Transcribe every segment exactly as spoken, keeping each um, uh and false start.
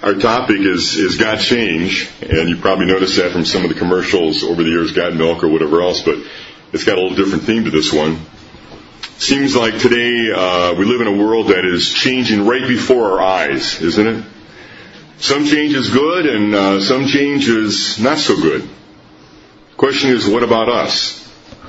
Our topic is, is Got Change, and you probably noticed that from some of the commercials over the years, Got Milk or whatever else, but it's got a little different theme to this one. Seems like today uh, we live in a world that is changing right before our eyes, isn't it? Some change is good, and uh, some change is not so good. The question is, what about us?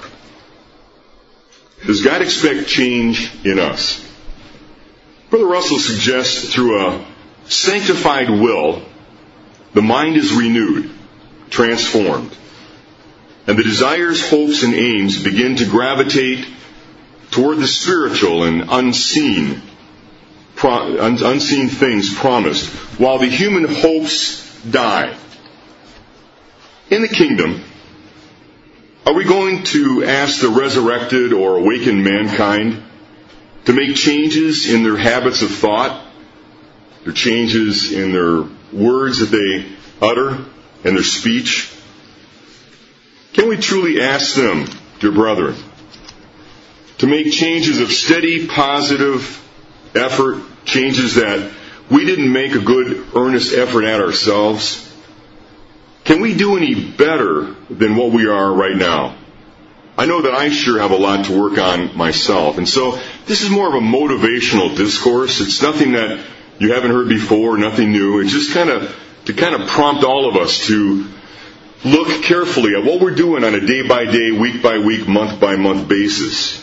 Does God expect change in us? Brother Russell suggests through a sanctified will, the mind is renewed, transformed, and the desires, hopes, and aims begin to gravitate toward the spiritual and unseen, pro, un, unseen things promised, while the human hopes die. In the kingdom, are we going to ask the resurrected or awakened mankind to make changes in their habits of thought, their changes in their words that they utter, and their speech? Can we truly ask them, dear brethren, to make changes of steady, positive effort, changes that we didn't make a good, earnest effort at ourselves? Can we do any better than what we are right now? I know that I sure have a lot to work on myself, and so this is more of a motivational discourse. It's nothing that you haven't heard before, nothing new. It's just kind of to kind of prompt all of us to look carefully at what we're doing on a day-by-day, week-by-week, month-by-month basis.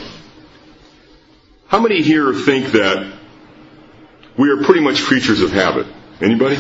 How many here think that we are pretty much creatures of habit? Anybody?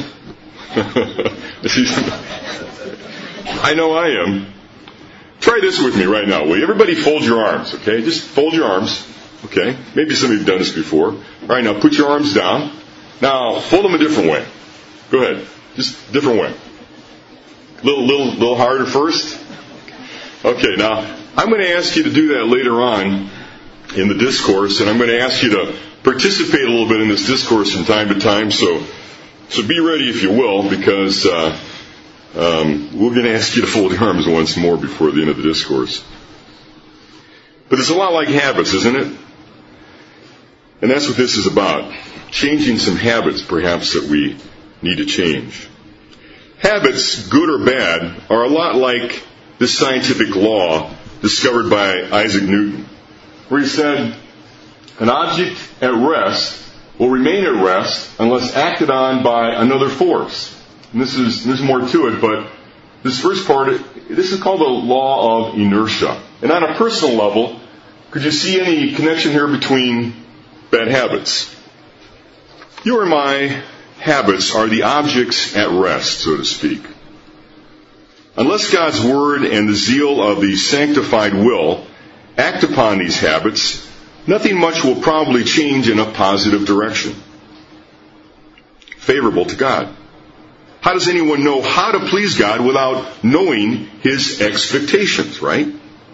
I know I am. Try this with me right now, will you? Everybody fold your arms, okay? Just fold your arms, okay? Maybe some of you have done this before. All right, now put your arms down. Now, fold them a different way. Go ahead. Just a different way. A little, little, little harder first. Okay, now, I'm going to ask you to do that later on in the discourse, and I'm going to ask you to participate a little bit in this discourse from time to time, so so be ready if you will, because uh, um, we're going to ask you to fold your arms once more before the end of the discourse. But it's a lot like habits, isn't it? And that's what this is about. Changing some habits, perhaps, that we need to change. Habits, good or bad, are a lot like this scientific law discovered by Isaac Newton, where he said, an object at rest will remain at rest unless acted on by another force. And this is, there's more to it, but this first part, this is called the law of inertia. And on a personal level, could you see any connection here between bad habits? Your and my habits are the objects at rest, so to speak. Unless God's Word and the zeal of the sanctified will act upon these habits, nothing much will probably change in a positive direction, favorable to God. How does anyone know how to please God without knowing His expectations, right?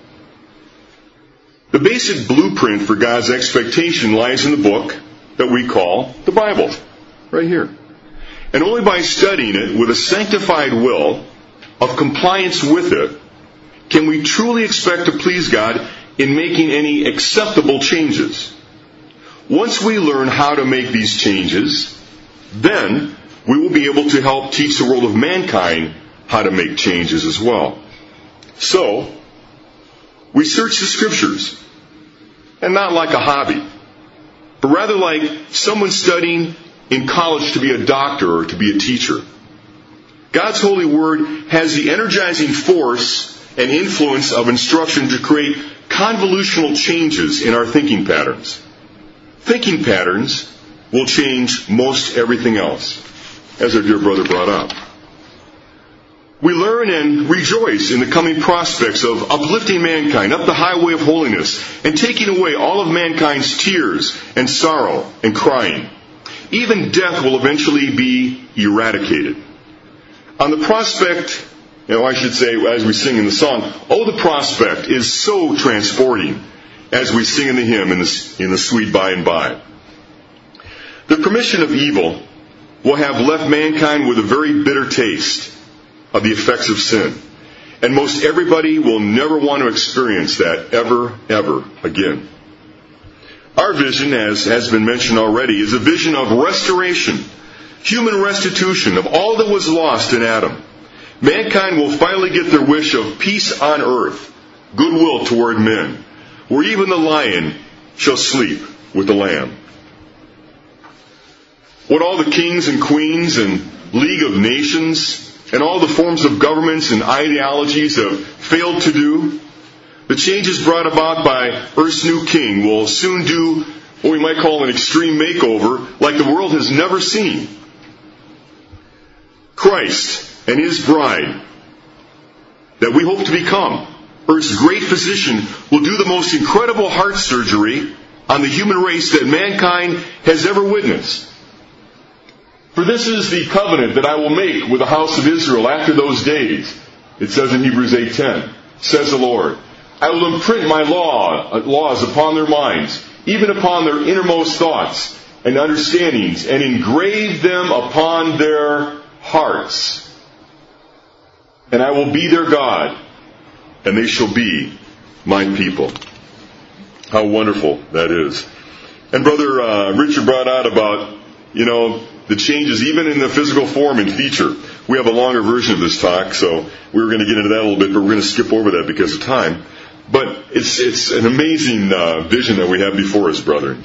The basic blueprint for God's expectation lies in the book that we call the Bible, right here. And only by studying it with a sanctified will of compliance with it can we truly expect to please God in making any acceptable changes. Once we learn how to make these changes, then we will be able to help teach the world of mankind how to make changes as well. So, we search the Scriptures, and not like a hobby, but rather like someone studying in college to be a doctor or to be a teacher. God's holy word has the energizing force and influence of instruction to create convolutional changes in our thinking patterns. Thinking patterns will change most everything else, as our dear brother brought up. We learn and rejoice in the coming prospects of uplifting mankind up the highway of holiness and taking away all of mankind's tears and sorrow and crying. Even death will eventually be eradicated. On the prospect, you know, I should say, as we sing in the song, oh, the prospect is so transporting, as we sing in the hymn in the, in the sweet by and by. The permission of evil will have left mankind with a very bitter taste of the effects of sin. And most everybody will never want to experience that ever, ever again. Our vision, as has been mentioned already, is a vision of restoration human restitution of all that was lost in Adam. Mankind will finally get their wish of peace on earth, goodwill toward men, where even the lion shall sleep with the lamb. What all the kings and queens and League of Nations and all the forms of governments and ideologies have failed to do, the changes brought about by Earth's new king will soon do what we might call an extreme makeover like the world has never seen. Christ and His bride that we hope to become, Earth's great physician, will do the most incredible heart surgery on the human race that mankind has ever witnessed. For this is the covenant that I will make with the house of Israel after those days. It says in Hebrews eight ten, says the Lord, I will imprint my law, laws upon their minds, even upon their innermost thoughts and understandings, and engrave them upon their hearts. And I will be their God, and they shall be my people. How wonderful that is. And Brother uh, Richard brought out about, you know, the changes even in the physical form and feature. We have a longer version of this talk, so we were going to get into that a little bit, but we're going to skip over that because of time. But it's it's an amazing uh, vision that we have before us, brethren.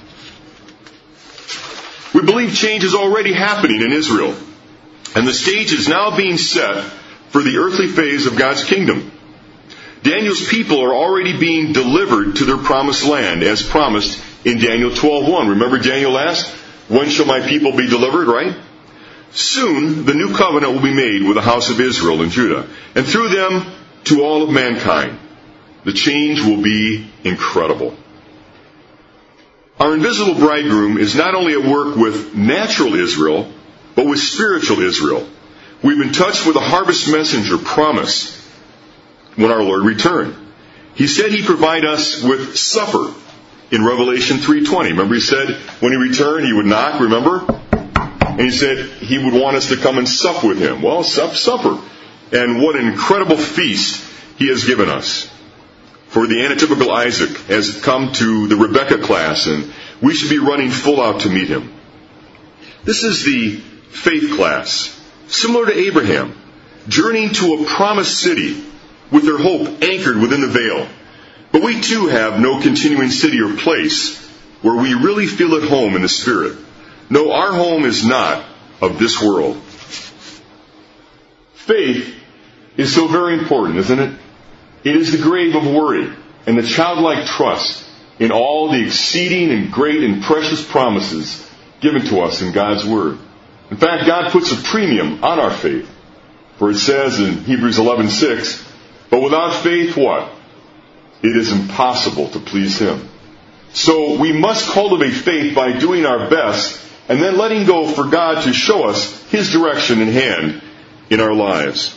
We believe change is already happening in Israel, and the stage is now being set for the earthly phase of God's kingdom. Daniel's people are already being delivered to their promised land, as promised in Daniel twelve one. Remember Daniel asked, when shall my people be delivered, right? Soon the new covenant will be made with the house of Israel and Judah, and through them to all of mankind. The change will be incredible. Our invisible bridegroom is not only at work with natural Israel, but with spiritual Israel. We've been touched with a harvest messenger promise when our Lord returned. He said He'd provide us with supper in Revelation three twenty. Remember He said when He returned He would knock, remember? And He said He would want us to come and sup with Him. Well, sup, supper. And what an incredible feast He has given us. For the anatypical Isaac has come to the Rebecca class, and we should be running full out to meet him. This is the faith class, similar to Abraham, journeying to a promised city with their hope anchored within the veil. But we too have no continuing city or place where we really feel at home in the Spirit. No, our home is not of this world. Faith is so very important, isn't it? It is the grave of worry and the childlike trust in all the exceeding and great and precious promises given to us in God's Word. In fact, God puts a premium on our faith. For it says in Hebrews eleven six, but without faith, what? It is impossible to please Him. So we must cultivate faith by doing our best and then letting go for God to show us His direction and hand in our lives.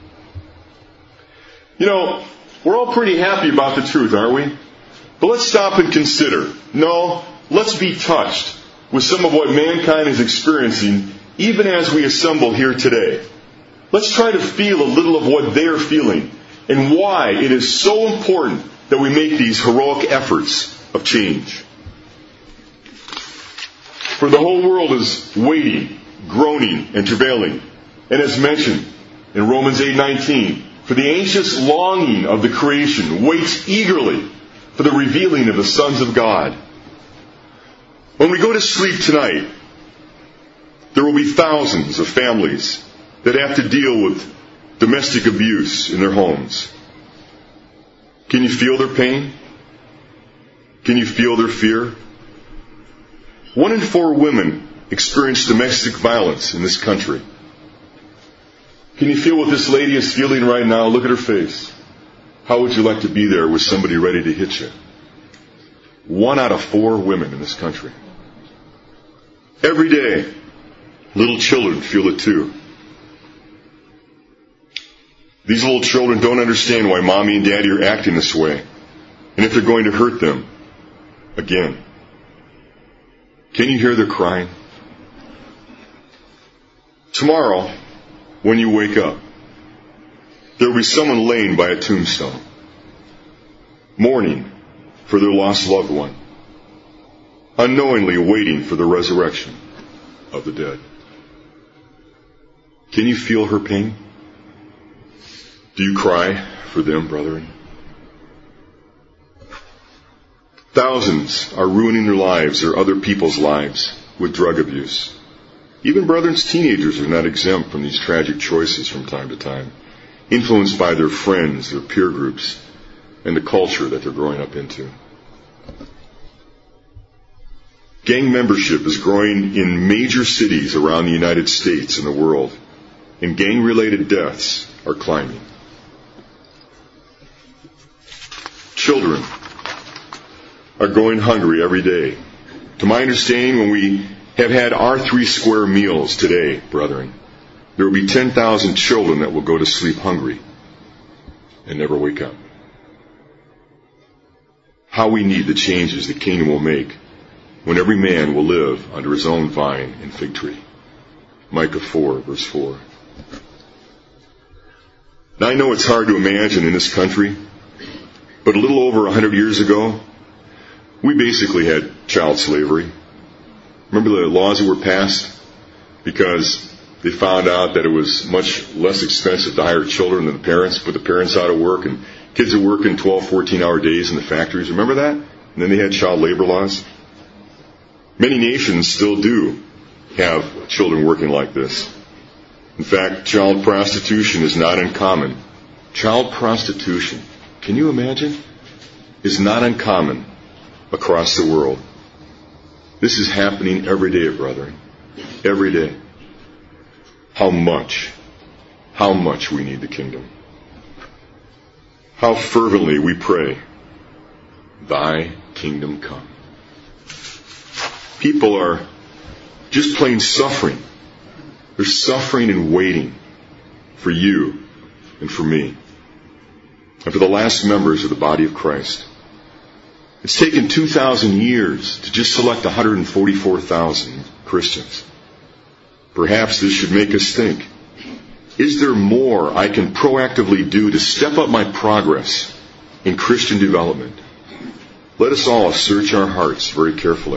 You know, we're all pretty happy about the truth, aren't we? But let's stop and consider. No, let's be touched with some of what mankind is experiencing even as we assemble here today. Let's try to feel a little of what they're feeling and why it is so important that we make these heroic efforts of change. For the whole world is waiting, groaning, and travailing. And as mentioned in Romans eight nineteen, for the anxious longing of the creation waits eagerly for the revealing of the sons of God. When we go to sleep tonight, there will be thousands of families that have to deal with domestic abuse in their homes. Can you feel their pain? Can you feel their fear? One in four women experience domestic violence in this country. Can you feel what this lady is feeling right now? Look at her face. How would you like to be there with somebody ready to hit you? One out of four women in this country. Every day, little children feel it too. These little children don't understand why mommy and daddy are acting this way, and if they're going to hurt them again. Can you hear their crying? Tomorrow, when you wake up, there will be someone laying by a tombstone, mourning for their lost loved one, unknowingly waiting for the resurrection of the dead. Can you feel her pain? Do you cry for them, brethren? Thousands are ruining their lives or other people's lives with drug abuse. Even brethren's teenagers are not exempt from these tragic choices from time to time, influenced by their friends, their peer groups, and the culture that they're growing up into. Gang membership is growing in major cities around the United States and the world, and gang-related deaths are climbing. Children are going hungry every day. To my understanding, when we have had our three square meals today, brethren, there will be ten thousand children that will go to sleep hungry and never wake up. How we need the changes the kingdom will make when every man will live under his own vine and fig tree. Micah four, verse four. Now I know it's hard to imagine in this country, but a little over a hundred years ago, we basically had child slavery. Remember the laws that were passed? Because they found out that it was much less expensive to hire children than the parents, put the parents out of work, and kids are working twelve, fourteen-hour days in the factories. Remember that? And then they had child labor laws. Many nations still do have children working like this. In fact, child prostitution is not uncommon. Child prostitution, can you imagine, is not uncommon across the world. This is happening every day, brethren. Every day. How much, how much we need the kingdom. How fervently we pray, Thy kingdom come. People are just plain suffering. They're suffering and waiting for you and for me and for the last members of the body of Christ. It's taken two thousand years to just select one hundred forty-four thousand Christians. Perhaps this should make us think, is there more I can proactively do to step up my progress in Christian development? Let us all search our hearts very carefully.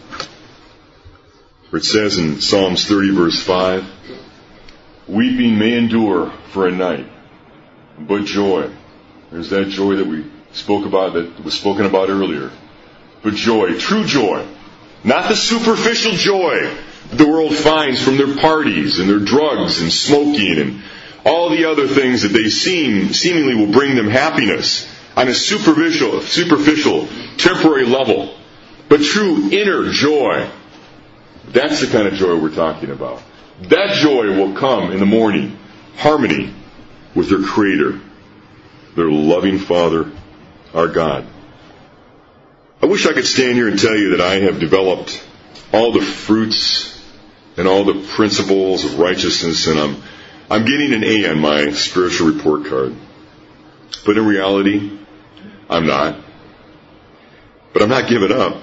For it says in Psalms thirty, verse five, weeping may endure for a night, but joy, there's that joy that we spoke about, that was spoken about earlier. But joy, true joy, not the superficial joy that the world finds from their parties and their drugs and smoking and all the other things that they seem seemingly will bring them happiness on a superficial, superficial, temporary level. But true inner joy, that's the kind of joy we're talking about. That joy will come in the morning, harmony with their Creator, their loving Father, our God. I wish I could stand here and tell you that I have developed all the fruits and all the principles of righteousness, and I'm I'm getting an A on my spiritual report card. But in reality, I'm not. But I'm not giving up.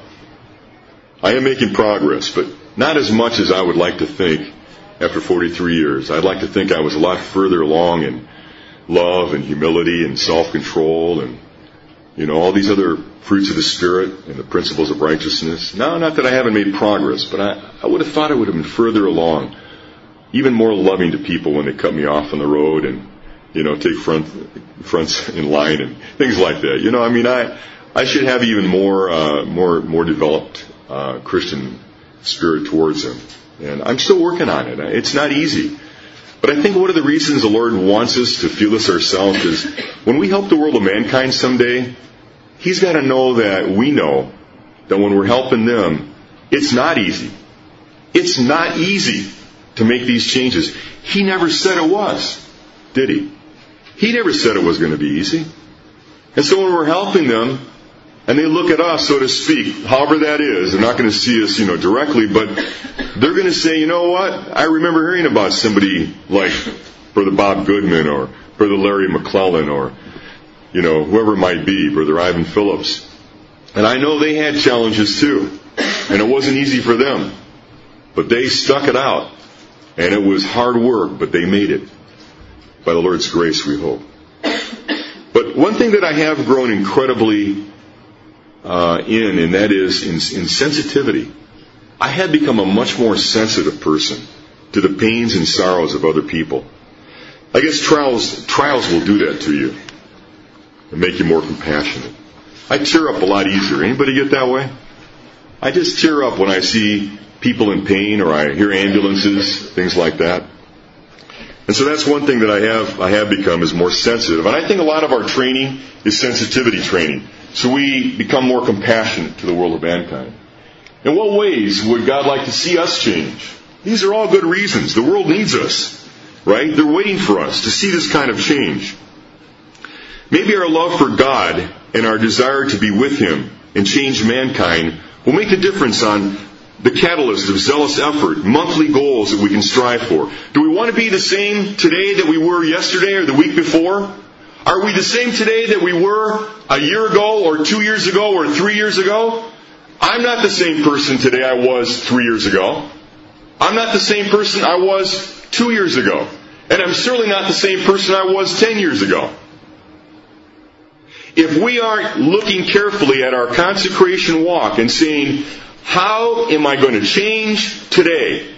I am making progress, but not as much as I would like to think after forty-three years. I'd like to think I was a lot further along in love and humility and self-control and, you know, all these other fruits of the Spirit and the principles of righteousness. Now, not that I haven't made progress, but I, I would have thought I would have been further along, even more loving to people when they cut me off on the road and, you know, take front fronts in line and things like that. You know, I mean, I I should have even more uh, more more developed uh, Christian spirit towards them, and I'm still working on it. It's not easy. But I think one of the reasons the Lord wants us to feel this ourselves is when we help the world of mankind someday, He's got to know that we know that when we're helping them, it's not easy. It's not easy to make these changes. He never said it was, did He? He never said it was going to be easy. And so when we're helping them, and they look at us, so to speak, however that is, they're not going to see us, you know, directly, but they're going to say, you know what? I remember hearing about somebody like Brother Bob Goodman or Brother Larry McClellan or, you know, whoever it might be, Brother Ivan Phillips. And I know they had challenges too. And it wasn't easy for them. But they stuck it out. And it was hard work, but they made it. By the Lord's grace, we hope. But one thing that I have grown incredibly uh, in, and that is in, in sensitivity. I have become a much more sensitive person to the pains and sorrows of other people. I guess trials, trials will do that to you and make you more compassionate. I tear up a lot easier. Anybody get that way? I just tear up when I see people in pain or I hear ambulances, things like that. And so that's one thing that I have I have become is more sensitive. And I think a lot of our training is sensitivity training. So we become more compassionate to the world of mankind. In what ways would God like to see us change? These are all good reasons. The world needs us, right? They're waiting for us to see this kind of change. Maybe our love for God and our desire to be with Him and change mankind will make a difference on the catalyst of zealous effort, monthly goals that we can strive for. Do we want to be the same today that we were yesterday or the week before? Are we the same today that we were a year ago or two years ago or three years ago? I'm not the same person today I was three years ago. I'm not the same person I was two years ago. And I'm certainly not the same person I was ten years ago. If we aren't looking carefully at our consecration walk and saying, how am I going to change today?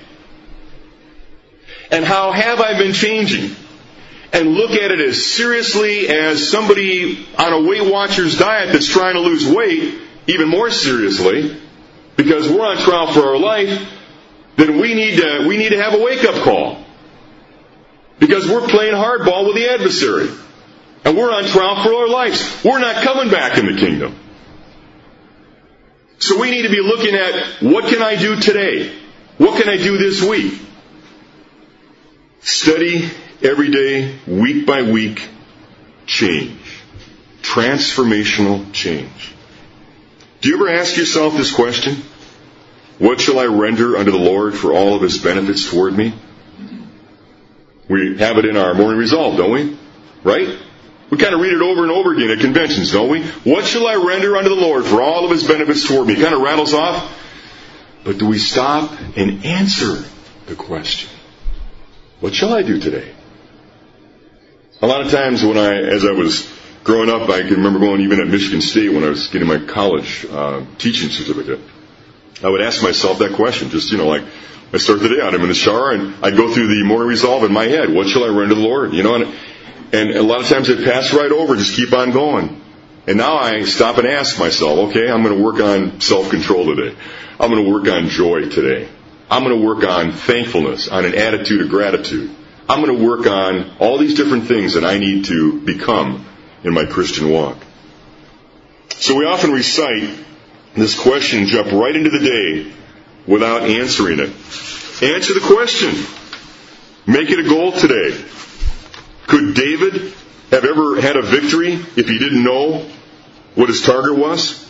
And how have I been changing? And look at it as seriously as somebody on a Weight Watchers diet that's trying to lose weight, even more seriously, because we're on trial for our life, then we need to, we need to have a wake-up call. Because we're playing hardball with the adversary. And we're on trial for our lives. We're not coming back in the kingdom. So we need to be looking at, what can I do today? What can I do this week? Study every day, week by week, change. Transformational change. Do you ever ask yourself this question? What shall I render unto the Lord for all of His benefits toward me? We have it in our morning resolve, don't we? Right? We kind of read it over and over again at conventions, don't we? What shall I render unto the Lord for all of His benefits toward me? It kind of rattles off. But do we stop and answer the question? What shall I do today? A lot of times when I, as I was growing up, I can remember going even at Michigan State when I was getting my college uh, teaching certificate. I would ask myself that question, just, you know, like, I start the day out, I'm in the shower, and I'd go through the morning resolve in my head. What shall I render to the Lord? You know, and, and a lot of times it passed right over, just keep on going. And now I stop and ask myself, okay, I'm going to work on self-control today. I'm going to work on joy today. I'm going to work on thankfulness, on an attitude of gratitude. I'm going to work on all these different things that I need to become in my Christian walk. So we often recite this question and jump right into the day without answering it. Answer the question. Make it a goal today. Could David have ever had a victory if he didn't know what his target was?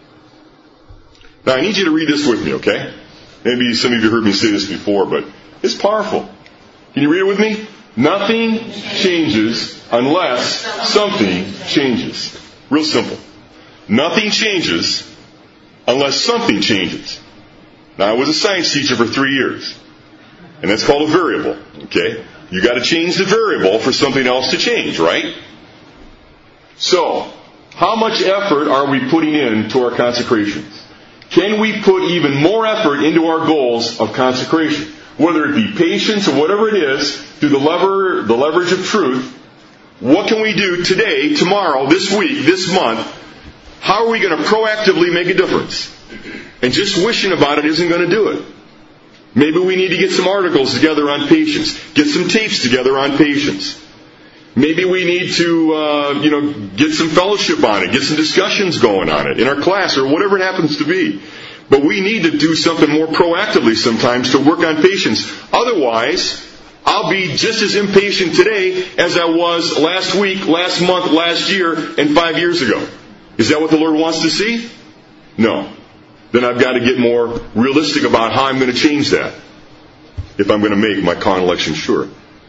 Now I need you to read this with me, okay? Maybe some of you heard me say this before, but it's powerful. Can you read it with me? Nothing changes unless something changes. Real simple. Nothing changes unless something changes. Now, I was a science teacher for three years. And that's called a variable. Okay? You got to change the variable for something else to change, right? So, how much effort are we putting into our consecrations? Can we put even more effort into our goals of consecration? Whether it be patience or whatever it is, through the lever, the leverage of truth, what can we do today, tomorrow, this week, this month? How are we going to proactively make a difference? And just wishing about it isn't going to do it. Maybe we need to get some articles together on patience. Get some tapes together on patience. Maybe we need to, uh, you know, get some fellowship on it. Get some discussions going on it in our class or whatever it happens to be. But we need to do something more proactively sometimes to work on patience. Otherwise, I'll be just as impatient today as I was last week, last month, last year, and five years ago. Is that what the Lord wants to see? No. Then I've got to get more realistic about how I'm going to change that if I'm going to make my con election sure.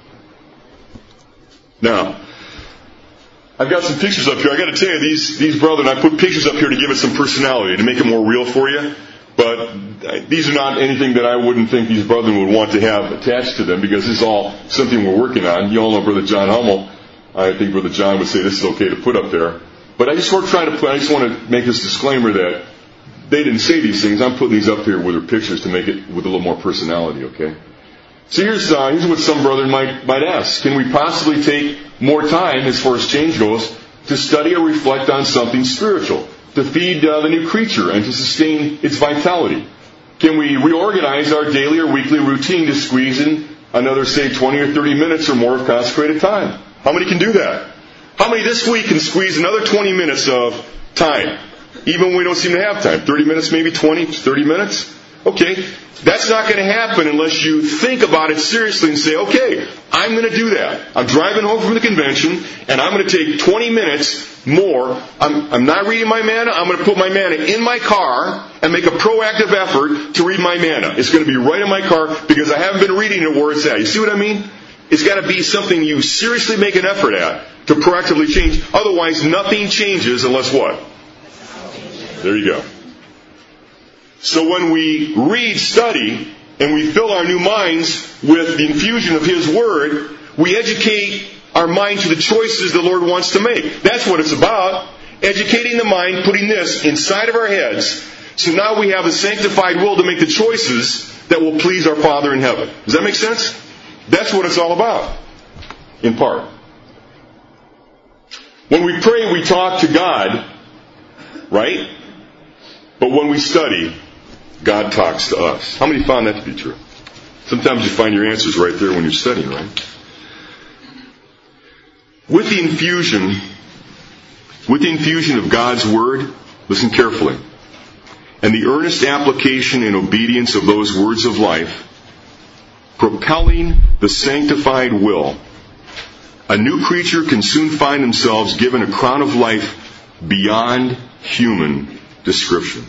Now, I've got some pictures up here. I've got to tell you, these, these brethren, I put pictures up here to give it some personality, to make it more real for you. But these are not anything that I wouldn't think these brethren would want to have attached to them, because this is all something we're working on. You all know Brother John Hummel. I think Brother John would say this is okay to put up there. But I just want to try to put, I just want to make this disclaimer that they didn't say these things. I'm putting these up here with their pictures to make it with a little more personality, okay? So here's, uh, here's what some brethren might, might ask. Can we possibly take more time, as far as change goes, to study or reflect on something spiritual, to feed uh, the new creature and to sustain its vitality? Can we reorganize our daily or weekly routine to squeeze in another, say, twenty or thirty minutes or more of consecrated time? How many can do that? How many this week can squeeze another twenty minutes of time? Even when we don't seem to have time. thirty minutes, maybe twenty, thirty minutes? Okay, that's not going to happen unless you think about it seriously and say, okay, I'm going to do that. I'm driving home from the convention, and I'm going to take twenty minutes more. I'm, I'm not reading my manna. I'm going to put my manna in my car and make a proactive effort to read my manna. It's going to be right in my car because I haven't been reading it where it's at. You see what I mean? It's got to be something you seriously make an effort at to proactively change. Otherwise, nothing changes unless what? There you go. So when we read, study, and we fill our new minds with the infusion of His Word, we educate our mind to the choices the Lord wants to make. That's what it's about. Educating the mind, putting this inside of our heads, so now we have a sanctified will to make the choices that will please our Father in heaven. Does that make sense? That's what it's all about, in part. When we pray, we talk to God, right? But when we study, God talks to us. How many found that to be true? Sometimes you find your answers right there when you're studying, right? With the infusion, with the infusion of God's Word, listen carefully, and the earnest application and obedience of those words of life, propelling the sanctified will, a new creature can soon find themselves given a crown of life beyond human description.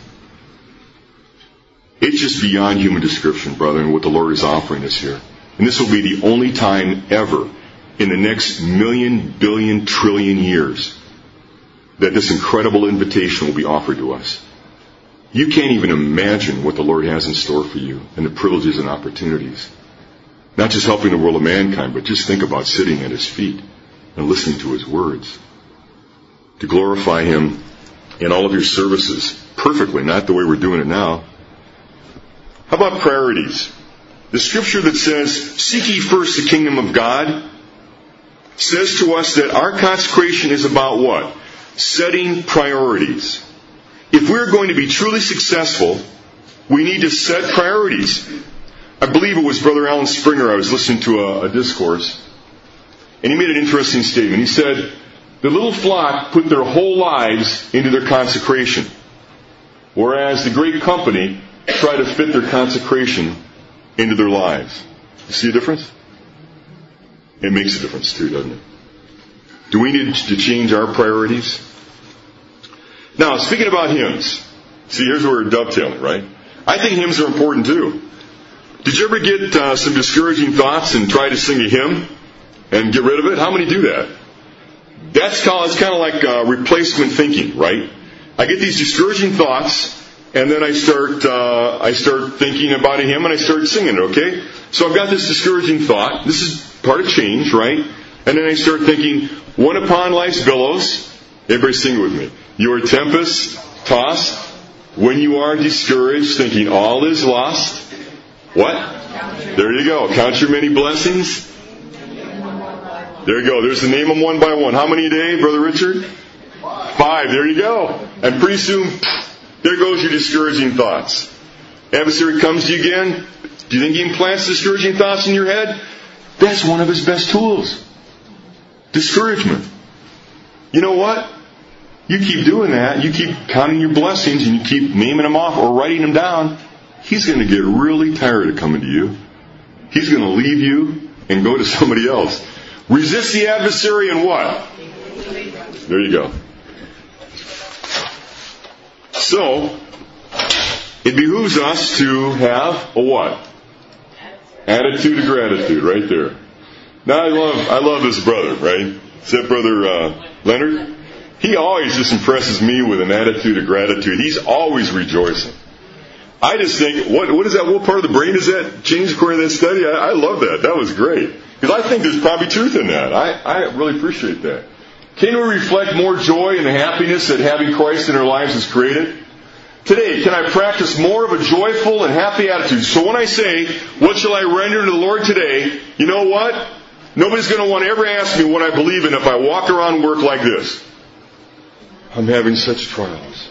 It's just beyond human description, brother, and what the Lord is offering us here. And this will be the only time ever in the next million, billion, trillion years that this incredible invitation will be offered to us. You can't even imagine what the Lord has in store for you and the privileges and opportunities. Not just helping the world of mankind, but just think about sitting at His feet and listening to His words. To glorify Him in all of your services perfectly, not the way we're doing it now. How about priorities? The scripture that says, seek ye first the kingdom of God, says to us that our consecration is about what? Setting priorities. If we're going to be truly successful, we need to set priorities. I believe it was Brother Alan Springer, I was listening to a, a discourse, and he made an interesting statement. He said, the little flock put their whole lives into their consecration, whereas the great company try to fit their consecration into their lives. You see a difference? It makes a difference too, doesn't it? Do we need to change our priorities? Now, speaking about hymns, see, here's where we're dovetailing, right? I think hymns are important too. Did you ever get uh, some discouraging thoughts and try to sing a hymn and get rid of it? How many do that? That's called, it's kind of like uh, replacement thinking, right? I get these discouraging thoughts, and then I start uh, I start thinking about a hymn and I start singing it, okay? So I've got this discouraging thought. This is part of change, right? And then I start thinking, one upon life's billows. Everybody sing with me. Your tempest tossed, when you are discouraged, thinking all is lost. What? There you go. Count your many blessings. There you go. There's the name them one by one. How many a day, Brother Richard? Five. There you go. And pretty soon, there goes your discouraging thoughts. Adversary comes to you again. Do you think he implants discouraging thoughts in your head? That's one of his best tools. Discouragement. You know what? You keep doing that. You keep counting your blessings and you keep naming them off or writing them down. He's going to get really tired of coming to you. He's going to leave you and go to somebody else. Resist the adversary and what? There you go. So, it behooves us to have a what? Attitude of gratitude, right there. Now I love, I love this brother, right? Is that Brother uh, Leonard? He always just impresses me with an attitude of gratitude. He's always rejoicing. I just think, what what is that? What part of the brain is that changed according to that study? I, I love that. That was great. Because I think there's probably truth in that. I, I really appreciate that. Can we reflect more joy and the happiness that having Christ in our lives has created? Today, can I practice more of a joyful and happy attitude? So when I say, what shall I render to the Lord today? You know what? Nobody's going to want to ever ask me what I believe in if I walk around work like this. I'm having such trials.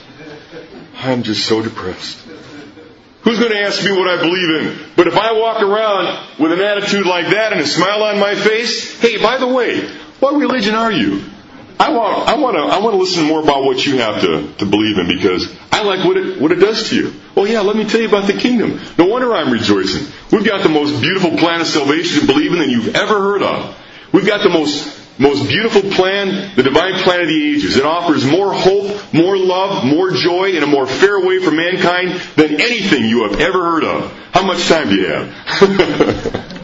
I'm just so depressed. Who's going to ask me what I believe in? But if I walk around with an attitude like that and a smile on my face, hey, by the way, what religion are you? I want, I want to, I want to listen more about what you have to, to believe in, because I like what it, what it does to you. Well, yeah, let me tell you about the kingdom. No wonder I'm rejoicing. We've got the most beautiful plan of salvation to believe in than you've ever heard of. We've got the most, most beautiful plan, the divine plan of the ages. It offers more hope, more love, more joy, in a more fair way for mankind than anything you have ever heard of. How much time do you have?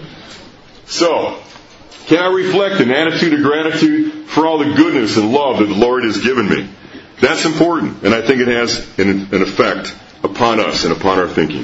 So, can I reflect an attitude of gratitude for all the goodness and love that the Lord has given me? That's important, and I think it has an, an effect upon us and upon our thinking.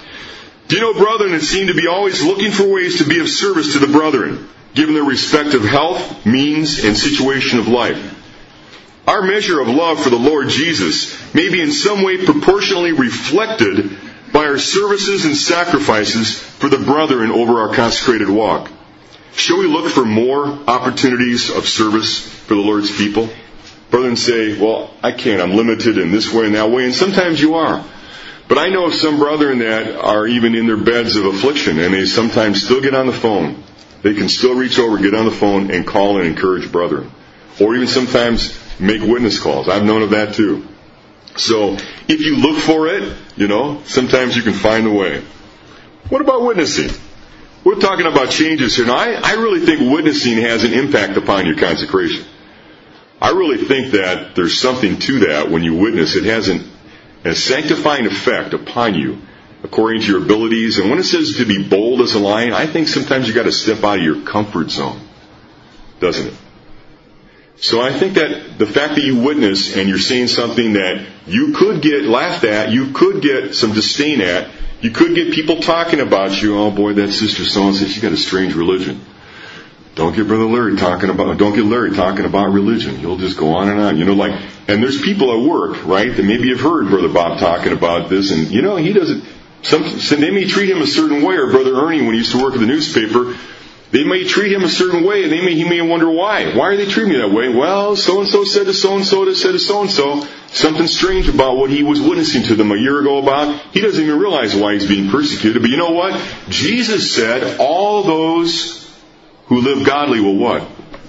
Do you know brethren that seem to be always looking for ways to be of service to the brethren, given their respective health, means, and situation of life? Our measure of love for the Lord Jesus may be in some way proportionally reflected by our services and sacrifices for the brethren over our consecrated walk. Shall we look for more opportunities of service for the Lord's people? Brethren say, well, I can't. I'm limited in this way and that way. And sometimes you are. But I know of some brethren that are even in their beds of affliction, and they sometimes still get on the phone. They can still reach over, get on the phone, and call and encourage brethren. Or even sometimes make witness calls. I've known of that too. So if you look for it, you know, sometimes you can find the way. What about witnessing? We're talking about changes here. Now, I, I really think witnessing has an impact upon your consecration. I really think that there's something to that when you witness. It has an, a sanctifying effect upon you according to your abilities. And when it says to be bold as a lion, I think sometimes you got to step out of your comfort zone, doesn't it? So I think that the fact that you witness and you're saying something that you could get laughed at, you could get some disdain at, you could get people talking about you. Oh boy, that sister so-and-so, she's got a strange religion. Don't get Brother Larry talking about, don't get Larry talking about religion. He'll just go on and on. You know, like, and there's people at work, right, that maybe have heard Brother Bob talking about this, and you know, he doesn't, some, they may treat him a certain way, or Brother Ernie when he used to work at the newspaper, they may treat him a certain way, and they may, he may wonder why. Why are they treating me that way? Well, so-and-so said to so-and-so that said to so-and-so. Something strange about what he was witnessing to them a year ago about. He doesn't even realize why he's being persecuted. But you know what? Jesus said, all those who live godly will what?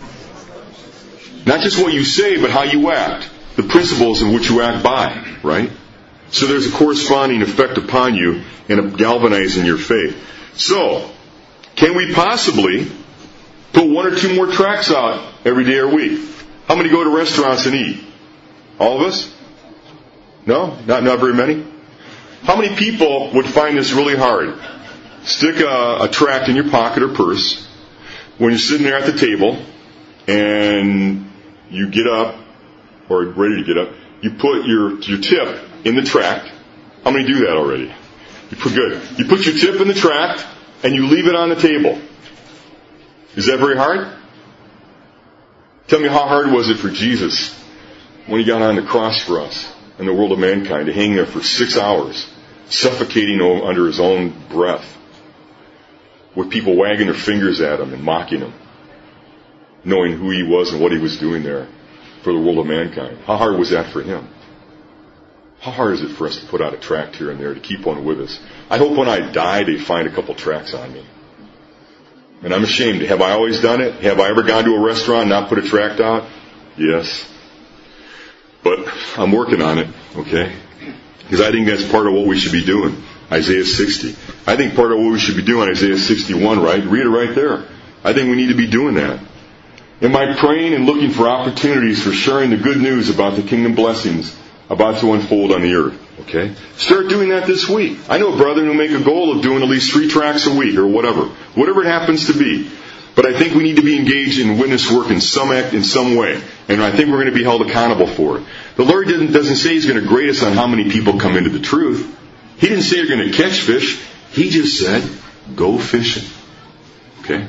Not just what you say, but how you act. The principles in which you act by, right? So there's a corresponding effect upon you and galvanizing your faith. So, can we possibly put one or two more tracts out every day or week? How many go to restaurants and eat? All of us? No? Not, not very many? How many people would find this really hard? Stick a, a tract in your pocket or purse when you're sitting there at the table and you get up, or ready to get up, you put your, your tip in the tract. How many do that already? You put good. You put your tip in the tract and you leave it on the table. Is that very hard? Tell me, how hard was it for Jesus when he got on the cross for us and the world of mankind to hang there for six hours, suffocating under his own breath, with people wagging their fingers at him and mocking him, knowing who he was and what he was doing there for the world of mankind? How hard was that for him? How hard is it for us to put out a tract here and there to keep one with us? I hope when I die they find a couple tracts on me. And I'm ashamed. Have I always done it? Have I ever gone to a restaurant and not put a tract out? Yes. But I'm working on it, okay? Because I think that's part of what we should be doing. Isaiah sixty. I think part of what we should be doing, Isaiah sixty-one, right? Read it right there. I think we need to be doing that. Am I praying and looking for opportunities for sharing the good news about the kingdom blessings about to unfold on the earth? Okay? Start doing that this week. I know brethren who make a goal of doing at least three tracts a week or whatever. Whatever it happens to be. But I think we need to be engaged in witness work in some act, in some way. And I think we're going to be held accountable for it. The Lord doesn't, doesn't say He's going to grade us on how many people come into the truth. He didn't say you're going to catch fish. He just said, go fishing. Okay?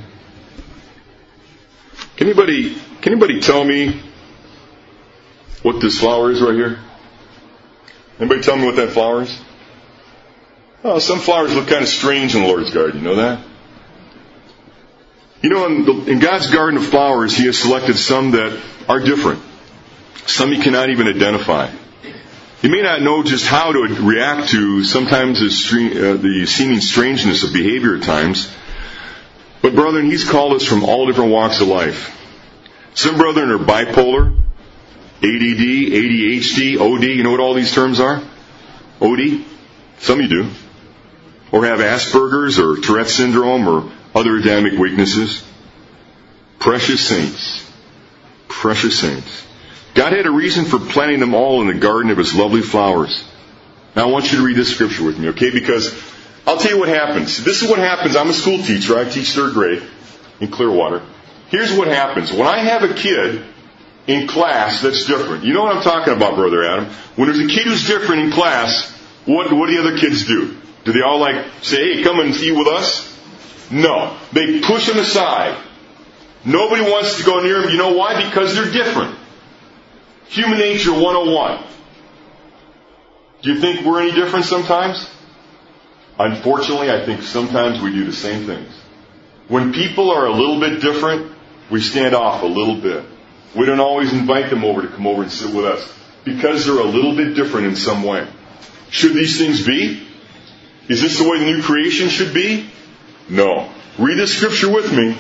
Can anybody, can anybody tell me what this flower is right here? Anybody tell me what that flower is? Oh, some flowers look kind of strange in the Lord's garden. You know that? You know, in, the, in God's garden of flowers, He has selected some that are different. Some you cannot even identify. You may not know just how to react to sometimes the, stre- uh, the seeming strangeness of behavior at times. But brethren, He's called us from all different walks of life. Some brethren are bipolar, A D D, A D H D, O D. You know what all these terms are? O D? Some of you do. Or have Asperger's or Tourette syndrome or other Adamic weaknesses. Precious saints. Precious saints. God had a reason for planting them all in the garden of His lovely flowers. Now I want you to read this scripture with me, okay? Because I'll tell you what happens. This is what happens. I'm a school teacher. I teach third grade in Clearwater. Here's what happens. When I have a kid in class that's different, you know what I'm talking about, Brother Adam? When there's a kid who's different in class, what, what do the other kids do? Do they all like say, hey, come and eat with us? No. They push them aside. Nobody wants to go near them. You know why? Because they're different. Human nature one oh one. Do you think we're any different sometimes? Unfortunately, I think sometimes we do the same things. When people are a little bit different, we stand off a little bit. We don't always invite them over to come over and sit with us because they're a little bit different in some way. Should these things be? Is this the way the new creation should be? No. Read this scripture with me.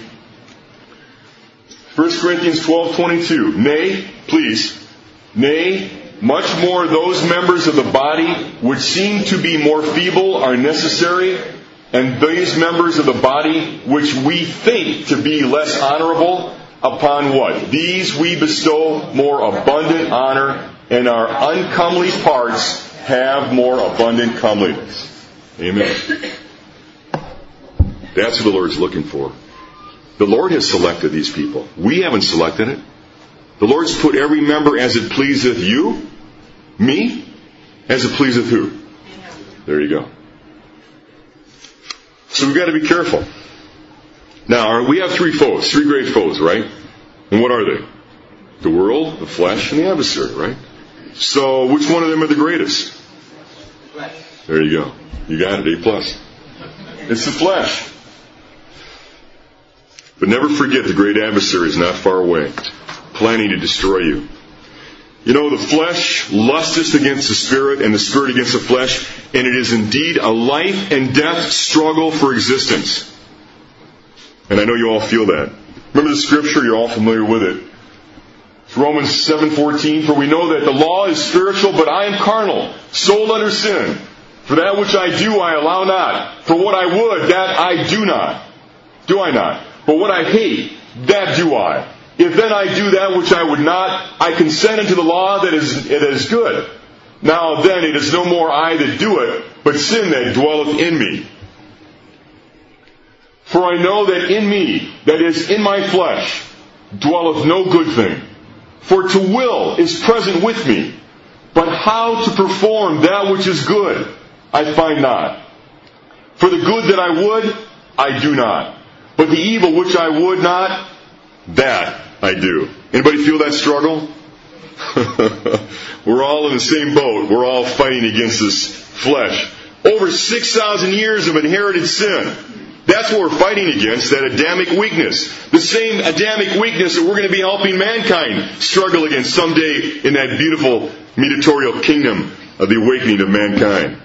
First Corinthians twelve twenty-two. Nay, please. Nay, much more those members of the body which seem to be more feeble are necessary, and these members of the body which we think to be less honorable, upon what? These we bestow more abundant honor, and our uncomely parts have more abundant comeliness. Amen. That's what the Lord's looking for. The Lord has selected these people. We haven't selected it. The Lord's put every member as it pleaseth you. Me? As it pleaseth who? There you go. So we've got to be careful. Now, we have three foes, three great foes, right? And what are they? The world, the flesh, and the adversary, right? So, which one of them are the greatest? Flesh. There you go. You got it, A plus. It's the flesh. But never forget, the great adversary is not far away, planning to destroy you. You know, the flesh lusteth against the spirit, and the spirit against the flesh, and it is indeed a life and death struggle for existence. And I know you all feel that. Remember the scripture, you're all familiar with it. It's Romans seven fourteen, for we know that the law is spiritual, but I am carnal, sold under sin. For that which I do, I allow not. For what I would, that I do not. Do I not? But what I hate, that do I. If then I do that which I would not, I consent unto the law that is, it is good. Now then it is no more I that do it, but sin that dwelleth in me. For I know that in me, that is in my flesh, dwelleth no good thing. For to will is present with me, but how to perform that which is good, I find not. For the good that I would, I do not. But the evil which I would not, that I do. Anybody feel that struggle? We're all in the same boat. We're all fighting against this flesh. Over six thousand years of inherited sin. That's what we're fighting against, that Adamic weakness. The same Adamic weakness that we're going to be helping mankind struggle against someday in that beautiful mediatorial kingdom of the awakening of mankind.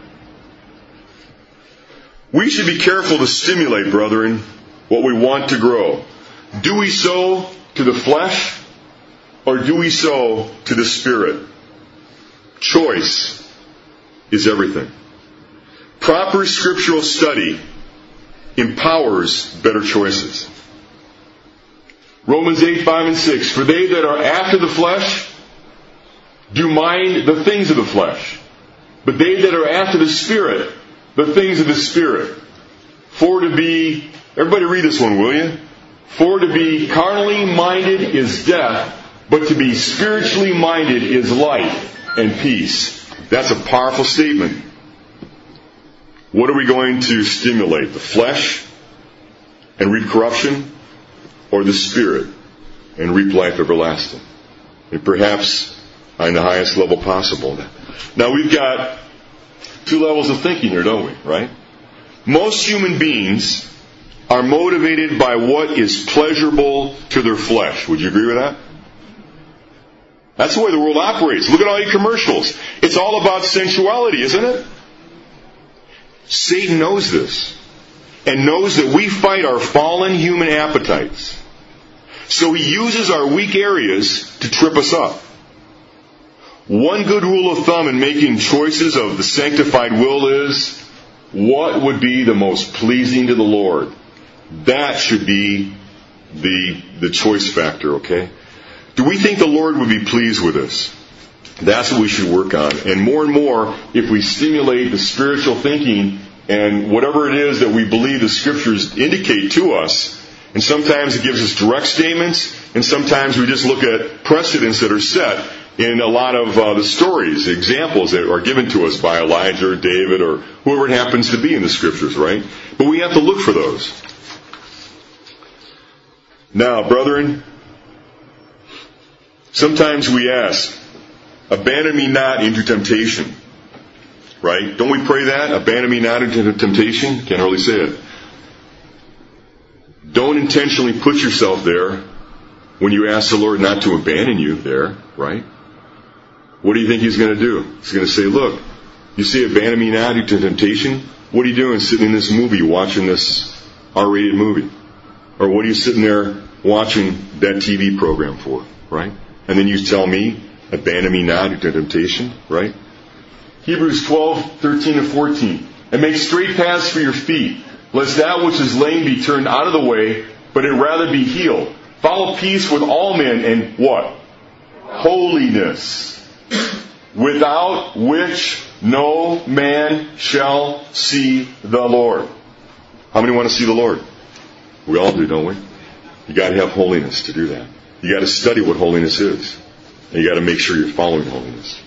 We should be careful to stimulate, brethren, what we want to grow. Do we sow to the flesh, or do we sow to the Spirit? Choice is everything. Proper scriptural study empowers better choices. Romans eight, five, and six. For they that are after the flesh do mind the things of the flesh, but they that are after the Spirit, the things of the Spirit. For to be, everybody read this one, will you? For to be carnally minded is death, but to be spiritually minded is life and peace. That's a powerful statement. What are we going to stimulate? The flesh and reap corruption, or the Spirit and reap life everlasting? And perhaps on the highest level possible. Now we've got two levels of thinking here, don't we? Right? Most human beings are motivated by what is pleasurable to their flesh. Would you agree with that? That's the way the world operates. Look at all your commercials. It's all about sensuality, isn't it? Satan knows this and knows that we fight our fallen human appetites. So he uses our weak areas to trip us up. One good rule of thumb in making choices of the sanctified will is, what would be the most pleasing to the Lord? That should be the, the choice factor, okay? Do we think the Lord would be pleased with us? That's what we should work on. And more and more, if we stimulate the spiritual thinking and whatever it is that we believe the Scriptures indicate to us, and sometimes it gives us direct statements, and sometimes we just look at precedents that are set in a lot of uh, the stories, examples that are given to us by Elijah or David or whoever it happens to be in the Scriptures, right? But we have to look for those. Now, brethren, sometimes we ask, abandon me not into temptation. Right? Don't we pray that? Abandon me not into temptation? Can't hardly say it. Don't intentionally put yourself there when you ask the Lord not to abandon you there, right? What do you think He's going to do? He's going to say, look, you say abandon me not into temptation? What are you doing sitting in this movie watching this R-rated movie? Or what are you sitting there watching that T V program for, right? And then you tell me, abandon me not into temptation, right? Hebrews twelve, thirteen and fourteen. And make straight paths for your feet, lest that which is lame be turned out of the way, but it rather be healed. Follow peace with all men and what? Holiness, without which no man shall see the Lord. How many want to see the Lord? We all do, don't we? You got to have holiness to do that. You got to study what holiness is. And you got to make sure you're following holiness.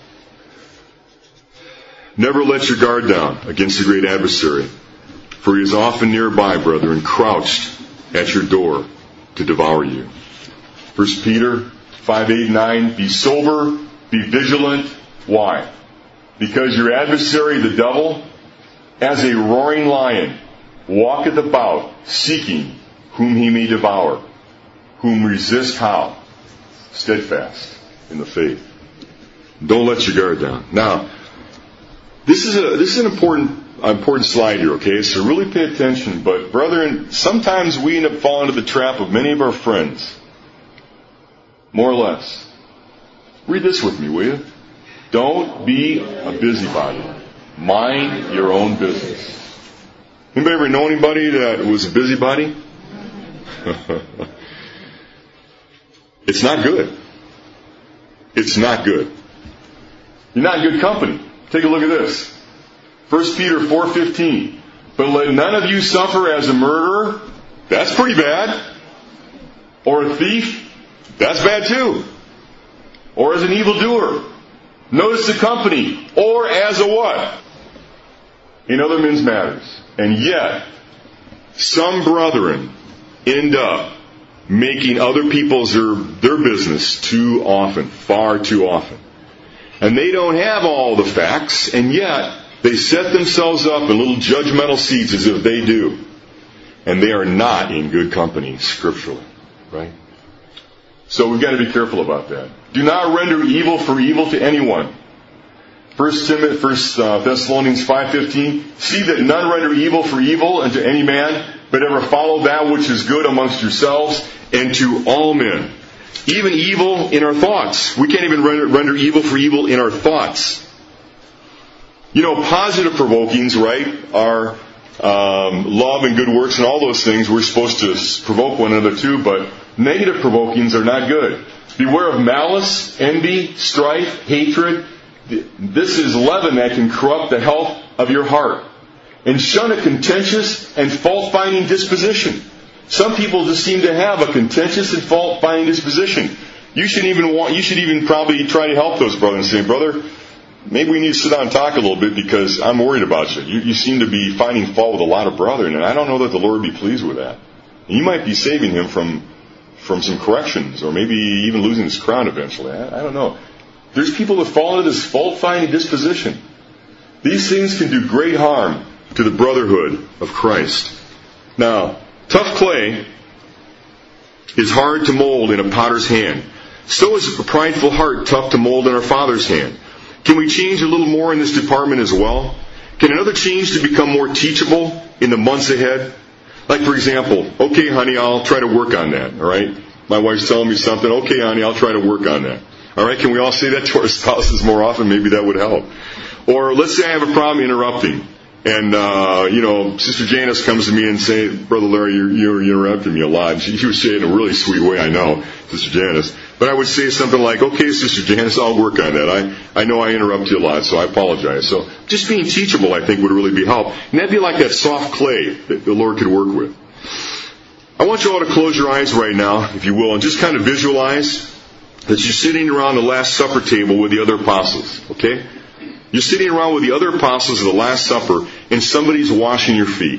Never let your guard down against the great adversary, for he is often nearby, brethren, crouched at your door to devour you. First Peter five, eight, nine, be sober, be vigilant. Why? Because your adversary, the devil, as a roaring lion, walketh about, seeking whom he may devour. Whom resist how? Steadfast in the faith. Don't let your guard down. Now, this is a this is an important important slide here, okay? So really pay attention. But brethren, sometimes we end up falling into the trap of many of our friends. More or less. Read this with me, will you? Don't be a busybody. Mind your own business. Anybody ever know anybody that was a busybody? It's not good. It's not good. You're not in good company. Take a look at this. First Peter four fifteen. But let none of you suffer as a murderer. That's pretty bad. Or a thief. That's bad too. Or as an evildoer. Notice the company. Or as a what? In other men's matters. And yet, some brethren end up making other people's their, their business too often. Far too often. And they don't have all the facts, and yet they set themselves up in little judgmental seats as if they do. And they are not in good company scripturally. Right? So we've got to be careful about that. Do not render evil for evil to anyone. First Timothy, First Thessalonians five fifteen. See that none render evil for evil unto any man, but ever follow that which is good amongst yourselves and to all men. Even evil in our thoughts. We can't even render, render evil for evil in our thoughts. You know, positive provokings, right, are um, love and good works and all those things. We're supposed to provoke one another too, but negative provokings are not good. Beware of malice, envy, strife, hatred. This is leaven that can corrupt the health of your heart. And shun a contentious and fault-finding disposition. Some people just seem to have a contentious and fault-finding disposition. You should even want, you should even probably try to help those brothers and say, brother, maybe we need to sit down and talk a little bit because I'm worried about you. You, you seem to be finding fault with a lot of brethren, and I don't know that the Lord would be pleased with that. And you might be saving him from from some corrections, or maybe even losing his crown eventually. I, I don't know. There's people that fall into this fault-finding disposition. These things can do great harm to the brotherhood of Christ. Now, tough clay is hard to mold in a potter's hand. So is a prideful heart tough to mold in our Father's hand. Can we change a little more in this department as well? Can another change to become more teachable in the months ahead? Like, for example, okay, honey, I'll try to work on that, all right? My wife's telling me something, okay, honey, I'll try to work on that. All right, can we all say that to our spouses more often? Maybe that would help. Or let's say I have a problem interrupting. And, uh, you know, Sister Janice comes to me and say, Brother Larry, you're, you're interrupting me a lot. She, she would say it in a really sweet way, I know, Sister Janice. But I would say something like, okay, Sister Janice, I'll work on that. I, I know I interrupt you a lot, so I apologize. So just being teachable, I think, would really be help. And that'd be like that soft clay that the Lord could work with. I want you all to close your eyes right now, if you will, and just kind of visualize that you're sitting around the Last Supper table with the other apostles, okay? You're sitting around with the other apostles of the Last Supper, and somebody's washing your feet.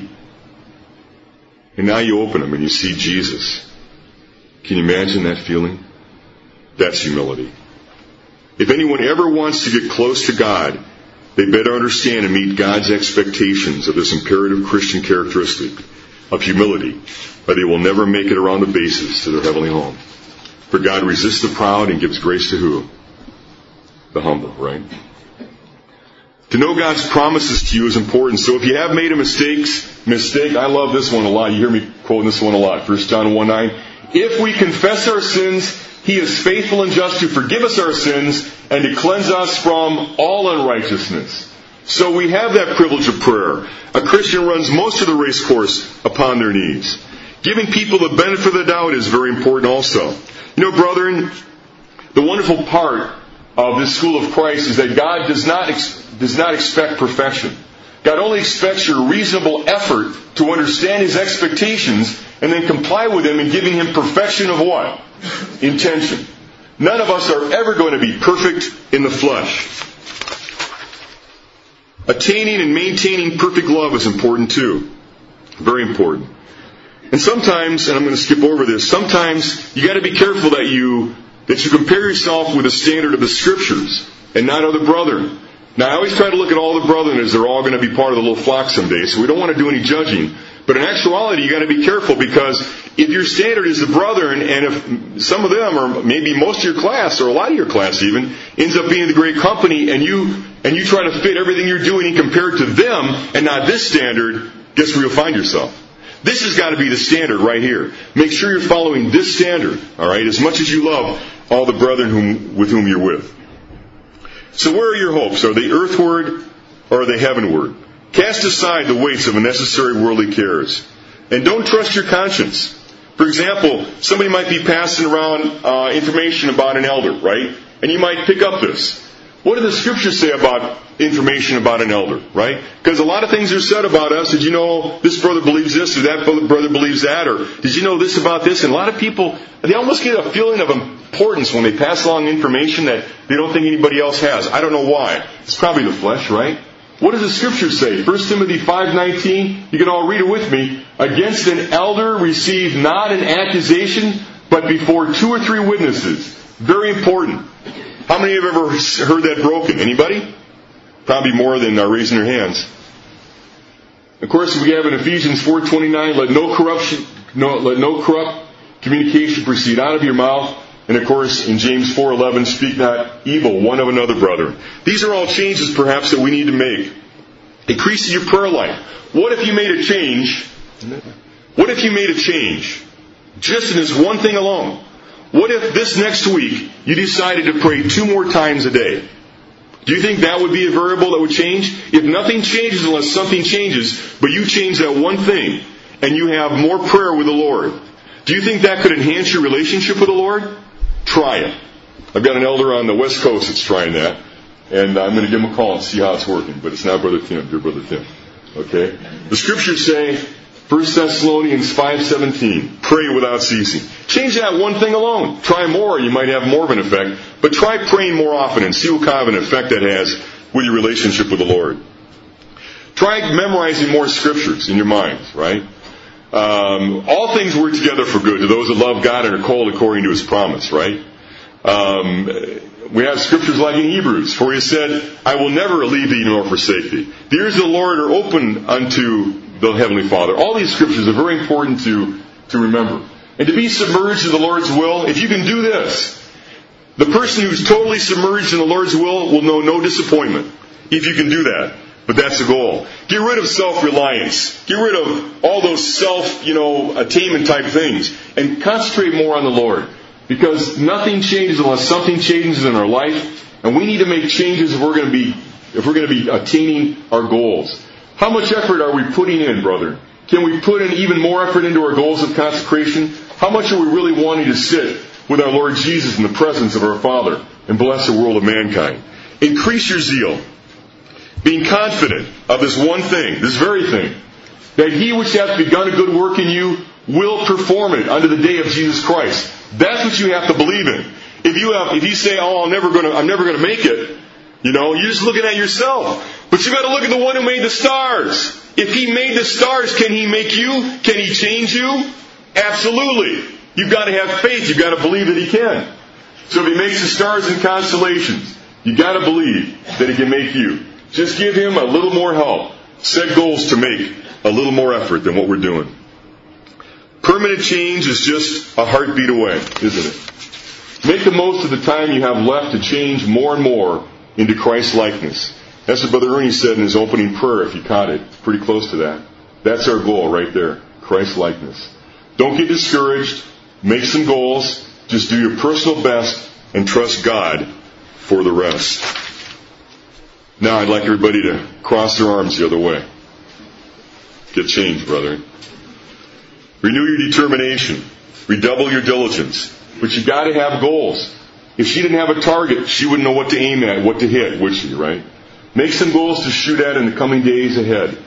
And now you open them and you see Jesus. Can you imagine that feeling? That's humility. If anyone ever wants to get close to God, they better understand and meet God's expectations of this imperative Christian characteristic of humility, or they will never make it around the bases to their heavenly home. For God resists the proud and gives grace to who? The humble, right? To know God's promises to you is important. So if you have made a mistake, mistake, I love this one a lot. You hear me quoting this one a lot. First John one nine. If we confess our sins, He is faithful and just to forgive us our sins and to cleanse us from all unrighteousness. So we have that privilege of prayer. A Christian runs most of the race course upon their knees. Giving people the benefit of the doubt is very important also. You know, brethren, the wonderful part of this school of Christ is that God does not ex- does not expect perfection. God only expects your reasonable effort to understand His expectations and then comply with Him in giving Him perfection of what? Intention. None of us are ever going to be perfect in the flesh. Attaining and maintaining perfect love is important too. Very important. And sometimes, and I'm going to skip over this, sometimes you got to be careful that you that you compare yourself with the standard of the Scriptures and not other brethren. Now, I always try to look at all the brethren as they're all going to be part of the little flock someday, so we don't want to do any judging. But in actuality, you got to be careful, because if your standard is the brethren, and if some of them, or maybe most of your class, or a lot of your class even, ends up being the great company, and you and you try to fit everything you're doing and compare it to them and not this standard, guess where you'll find yourself? This has got to be the standard right here. Make sure you're following this standard, all right, as much as you love all the brethren whom, with whom you're with. So where are your hopes? Are they earthward or are they heavenward? Cast aside the weights of unnecessary worldly cares. And don't trust your conscience. For example, somebody might be passing around uh, information about an elder, right? And you might pick up this. What do the Scriptures say about information about an elder, right? Because a lot of things are said about us. Did you know this brother believes this, or that brother believes that, or did you know this about this? And a lot of people, they almost get a feeling of importance when they pass along information that they don't think anybody else has. I don't know why. It's probably the flesh, right? What does the Scripture say? First Timothy five nineteen, you can all read it with me. Against an elder receive not an accusation, but before two or three witnesses. Very important. How many have ever heard that broken? Anybody? Probably more than are raising their hands. Of course, we have in Ephesians four twenty-nine, let no corruption, no, let no corrupt communication proceed out of your mouth. And of course, in James four eleven, speak not evil one of another, brethren. These are all changes, perhaps, that we need to make. Increase your prayer life. What if you made a change? What if you made a change? Just in this one thing alone. What if this next week you decided to pray two more times a day? Do you think that would be a variable that would change? If nothing changes unless something changes, but you change that one thing and you have more prayer with the Lord, do you think that could enhance your relationship with the Lord? Try it. I've got an elder on the West Coast that's trying that, and I'm going to give him a call and see how it's working. But it's not Brother Tim, dear Brother Tim. Okay? The Scriptures say, First Thessalonians five seventeen, pray without ceasing. Change that one thing alone. Try more, you might have more of an effect. But try praying more often and see what kind of an effect that has with your relationship with the Lord. Try memorizing more Scriptures in your mind, right? Um, all things work together for good to those that love God and are called according to His promise, right? Um, we have scriptures like in Hebrews, for he said, I will never leave thee nor forsake thee. The ears of the Lord are open unto the Heavenly Father. All these scriptures are very important to, to remember. And to be submerged in the Lord's will, if you can do this, the person who's totally submerged in the Lord's will will know no disappointment. If you can do that. But that's the goal. Get rid of self-reliance. Get rid of all those self, you know, attainment type things. And concentrate more on the Lord. Because nothing changes unless something changes in our life. And we need to make changes if we're going to be, if we're going to be attaining our goals. How much effort are we putting in, brother? Can we put in even more effort into our goals of consecration? How much are we really wanting to sit with our Lord Jesus in the presence of our Father and bless the world of mankind? Increase your zeal. Being confident of this one thing, this very thing, that he which hath begun a good work in you will perform it unto the day of Jesus Christ. That's what you have to believe in. If you have, if you say, "Oh, I'm never going to, I'm never going to make it," you know, you're just looking at yourself. But you got to look at the one who made the stars. If he made the stars, can he make you? Can he change you? Absolutely. You've got to have faith. You've got to believe that he can. So if he makes the stars and constellations, you've got to believe that he can make you. Just give him a little more help. Set goals to make a little more effort than what we're doing. Permanent change is just a heartbeat away, isn't it? Make the most of the time you have left to change more and more into Christ-likeness. That's what Brother Ernie said in his opening prayer, if you caught it. Pretty close to that. That's our goal right there. Christ-likeness. Don't get discouraged. Make some goals. Just do your personal best and trust God for the rest. Now I'd like everybody to cross their arms the other way. Get changed, brethren. Renew your determination. Redouble your diligence. But you got to have goals. If she didn't have a target, she wouldn't know what to aim at, what to hit, would she, right? Make some goals to shoot at in the coming days ahead.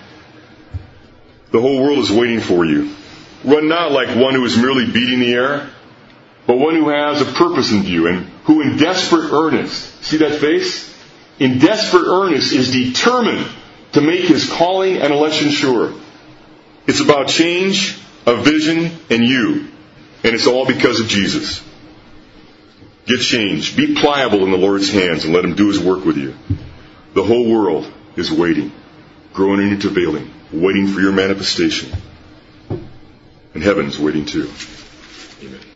The whole world is waiting for you. Run not like one who is merely beating the air, but one who has a purpose in view and who in desperate earnest, see that face? In desperate earnest is determined to make his calling and election sure. It's about change, a vision, and you. And it's all because of Jesus. Get changed. Be pliable in the Lord's hands and let him do his work with you. The whole world is waiting, groaning and travailing, waiting for your manifestation. And heaven is waiting too. Amen.